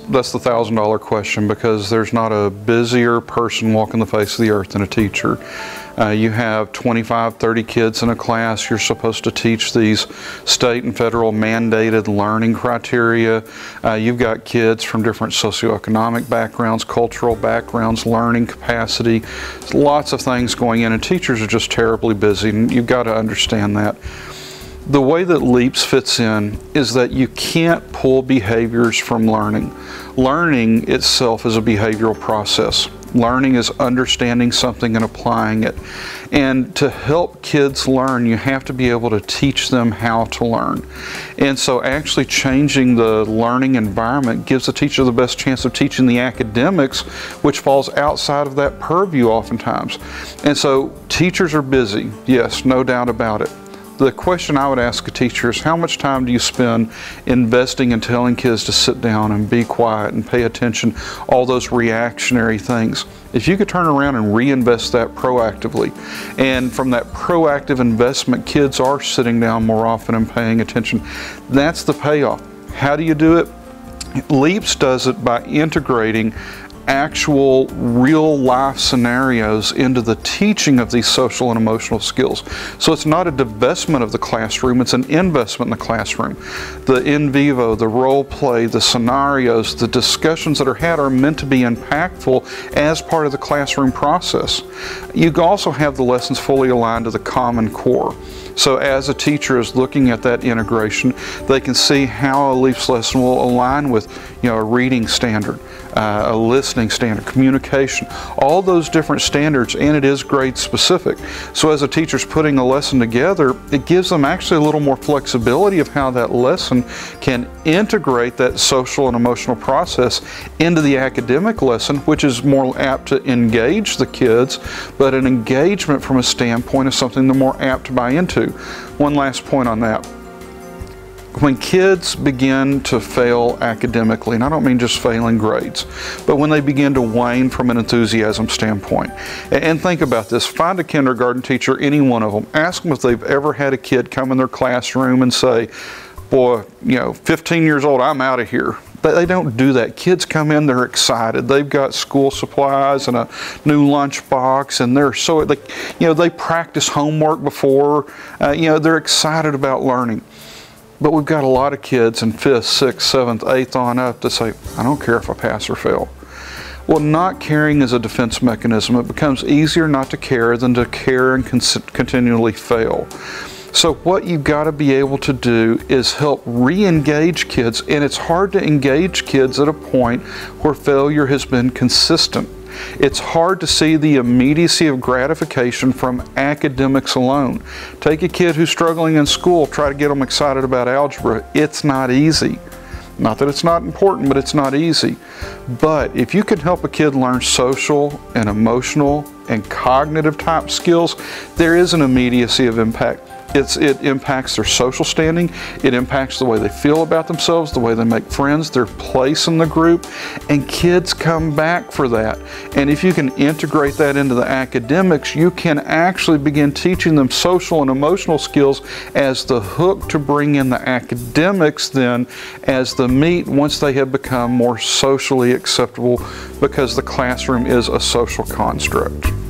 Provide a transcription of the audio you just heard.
that's the $1,000 question, because there's not a busier person walking the face of the earth than a teacher. You have 25, 30 kids in a class. You're supposed to teach these state and federal mandated learning criteria. You've got kids from different socioeconomic backgrounds, cultural backgrounds, learning capacity. Lots of things going in, and teachers are just terribly busy, and you've got to understand that. The way that LEAPS fits in is that you can't pull behaviors from learning. Learning itself is a behavioral process. Learning is understanding something and applying it. And to help kids learn, you have to be able to teach them how to learn. And so actually changing the learning environment gives the teacher the best chance of teaching the academics, which falls outside of that purview oftentimes. And so teachers are busy, yes, no doubt about it. The question I would ask a teacher is, how much time do you spend investing in telling kids to sit down and be quiet and pay attention, all those reactionary things? If you could turn around and reinvest that proactively, and from that proactive investment, kids are sitting down more often and paying attention, that's the payoff. How do you do it? LEAPS does it by integrating actual real life scenarios into the teaching of these social and emotional skills. So it's not a divestment of the classroom, it's an investment in the classroom. The in vivo, the role play, the scenarios, the discussions that are had are meant to be impactful as part of the classroom process. You also have the lessons fully aligned to the Common Core. So as a teacher is looking at that integration, they can see how a LEAPS lesson will align with, a reading standard, a listening standard, communication, all those different standards, and it is grade specific. So as a teacher's putting a lesson together, it gives them actually a little more flexibility of how that lesson can integrate that social and emotional process into the academic lesson, which is more apt to engage the kids, but an engagement from a standpoint of something they're more apt to buy into. One last point on that. When kids begin to fail academically, and I don't mean just failing grades, but when they begin to wane from an enthusiasm standpoint, and think about this, find a kindergarten teacher, any one of them, ask them if they've ever had a kid come in their classroom and say, boy, 15 years old, I'm out of here. They don't do that. Kids come in, they're excited. They've got school supplies and a new lunch box, and they're so, they practice homework before. They're excited about learning. But we've got a lot of kids in 5th, 6th, 7th, 8th on up that say, I don't care if I pass or fail. Well, not caring is a defense mechanism. It becomes easier not to care than to care and continually fail. So what you've got to be able to do is help re-engage kids, and it's hard to engage kids at a point where failure has been consistent. It's hard to see the immediacy of gratification from academics alone. Take a kid who's struggling in school, try to get them excited about algebra. It's not easy. Not that it's not important, but it's not easy. But if you can help a kid learn social and emotional and cognitive type skills, there is an immediacy of impact. It impacts their social standing, it impacts the way they feel about themselves, the way they make friends, their place in the group, and kids come back for that. And if you can integrate that into the academics, you can actually begin teaching them social and emotional skills as the hook to bring in the academics then as the meat once they have become more socially acceptable, because the classroom is a social construct.